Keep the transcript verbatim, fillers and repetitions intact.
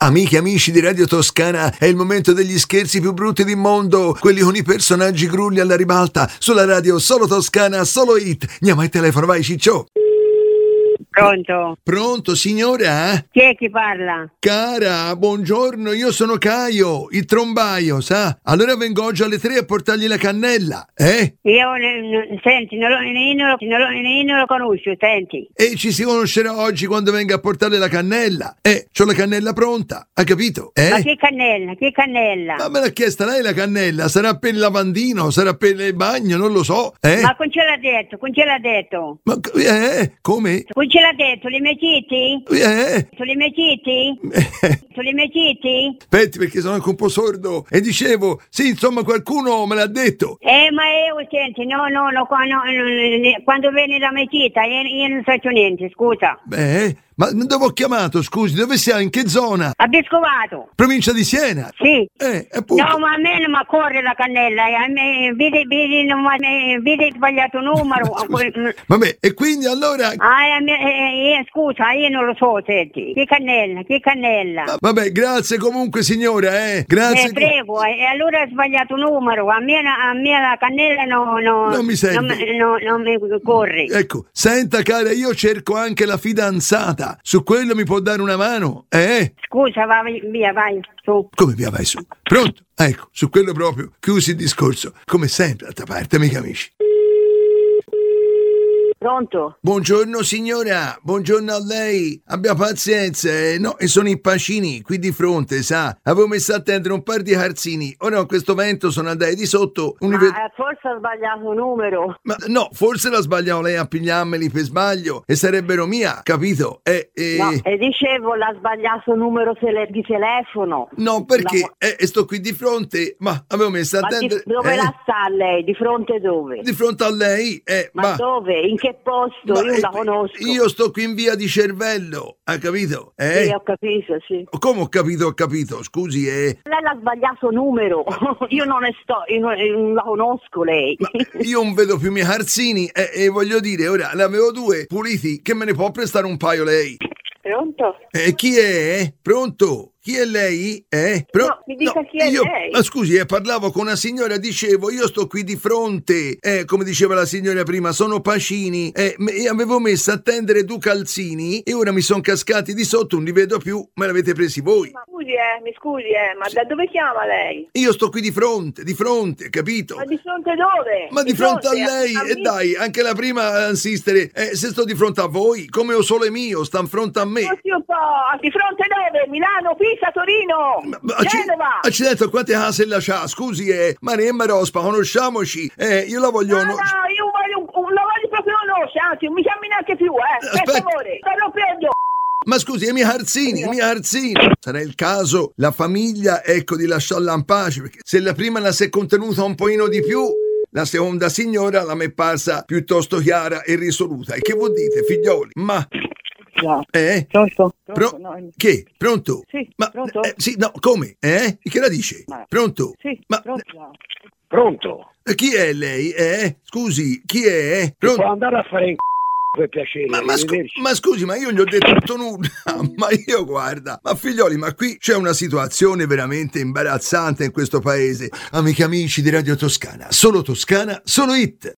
Amiche e amici di Radio Toscana, è il momento degli scherzi più brutti del mondo, quelli con i personaggi grulli alla ribalta, sulla radio solo Toscana, solo hit. Andiamo al telefono, vai Ciccio. Pronto? Pronto, signora? Chi è che parla? Cara, buongiorno, io sono Caio, il trombaio, sa? Allora vengo oggi alle tre a portargli la cannella, eh? Io, n- senti, non lo, io non lo, non lo, io non lo conosco, senti. E ci si conoscerà oggi quando venga a portare la cannella. Eh, c'ho la cannella pronta, ha capito? Eh? Ma che cannella, che cannella? Ma me l'ha chiesta lei la cannella? Sarà per il lavandino, sarà per il bagno, non lo so, eh? Ma con ce l'ha detto, con ce l'ha detto? Ma, eh, come? Con ce l'ha detto, li mettiti? Eh? Tu li mettiti? Tu li mettiti? Aspetti perché sono anche un po' sordo. E dicevo, sì, insomma qualcuno me l'ha detto. Eh, ma io, senti, no, no, no, qua- no, no, quando viene la mettita, io, io non faccio niente, scusa. Beh, ma dove ho chiamato, scusi? Dove siamo? In che zona? A Vescovato? Provincia di Siena? Sì. Eh, appunto. No, ma a me non mi corre la cannella, eh, a me, vedi, vedi, non mi- vedi sbagliato numero. Vabbè, e quindi allora... Ah, eh, eh, eh, scusa, io non lo so, senti. Che cannella, che cannella. Va- Vabbè, grazie comunque signora, eh. Grazie. Eh, prego, e eh, allora hai sbagliato numero. A me, a me la cannella no, no, Non mi serve. Non, mi- no, non mi corre. Ecco, senta cara, io cerco anche la fidanzata. Su quello mi può dare una mano, eh? Scusa, vai via, vai, su. Come via vai su? Pronto? Ecco, su quello proprio, chiusi il discorso. Come sempre, d'altra parte, amici amici. Pronto? Buongiorno signora, buongiorno a lei. Abbia pazienza, eh? No, e sono i Pacini, qui di fronte, sa? Avevo messo a tendere un par di calzini. Ora con questo vento sono andati di sotto. Ma univer- eh, forse ho sbagliato numero. Ma no, forse la sbagliavo lei a pigliarmeli per sbaglio e sarebbero mia, capito? E, e... No, e dicevo, l'ha sbagliato numero tele- di telefono. No, perché La- eh, e sto qui di fronte, ma avevo messo a Ma di- tendere... dove eh, la sta lei? Di fronte dove? Di fronte a lei, eh, Ma, ma... dove? In che posto? ma, Io eh, la conosco. Io sto qui in via di Cervello, ha capito? Eh? Sì, ho capito, sì. Come ho capito, ho capito, scusi, eh... Lei l'ha sbagliato numero. Io non ne sto, io non, io non la conosco lei. Ma io non vedo più i miei calzini e, e voglio dire, ora ne avevo due puliti, che me ne può prestare un paio lei? Pronto? E chi è? Pronto? Chi è lei? Eh? Pro- No, mi dica chi è lei. Ma scusi, eh, parlavo con una signora, dicevo, io sto qui di fronte, eh, come diceva la signora prima, sono Pacini, eh, me- e avevo messo a tendere due calzini e ora mi sono cascati di sotto, non li vedo più, me l'avete presi voi. Ma scusi, eh, mi scusi, eh, ma da dove chiama lei? Io sto qui di fronte, di fronte, capito? Ma di fronte dove? Ma di, fronte, a lei, a e me? dai, anche la prima a insistere, eh, se sto di fronte a voi, come ho sole mio, sta in fronte a me. Scusi un po', di fronte dove? Milano, Pisa, Torino, Ma- ma acci- Genova. Accidenti, quante case la c'ha? Scusi, eh, Maremma Rospa, conosciamoci, eh, io la voglio... No, no- no, io voglio, un- un- la voglio proprio conoscere, anzi, non mi chiami neanche più, eh, per Aspetta. favore, parlo peggio. Ma scusi, i miei arzini, i miei arzini. Sarà il caso, la famiglia, ecco, di lasciarla in pace, perché se la prima la si è contenuta un pochino di più, la seconda signora la mi è parsa piuttosto chiara e risoluta. E che vuol dite, figlioli? Ma... No. Eh? Pronto? Pro- no. Che? Pronto? Sì, Ma, pronto? eh, sì, no, come? Eh? Che la dice? Ma- Pronto? Sì, Ma pronto. Pronto? eh, chi è lei? Eh? Scusi, chi è? Pronto? Può andare a fare in c***o per piacere. Ma, ma scu- arrivederci. ma scusi, ma io gli ho detto nulla. Ma io guarda, ma figlioli, ma qui c'è una situazione veramente imbarazzante in questo paese. Amiche e amici di Radio Toscana, solo Toscana, solo hit.